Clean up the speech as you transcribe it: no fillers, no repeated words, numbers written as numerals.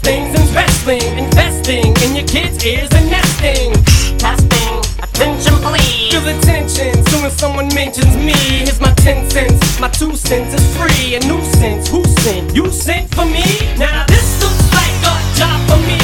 things investing, investing in your kids' ears and nesting. Testing, attention please. Feel the tension soon as someone mentions me. Here's my 10 cents, my 2 cents is free. A nuisance, who sent? You sent for me? Now this looks like a job for me.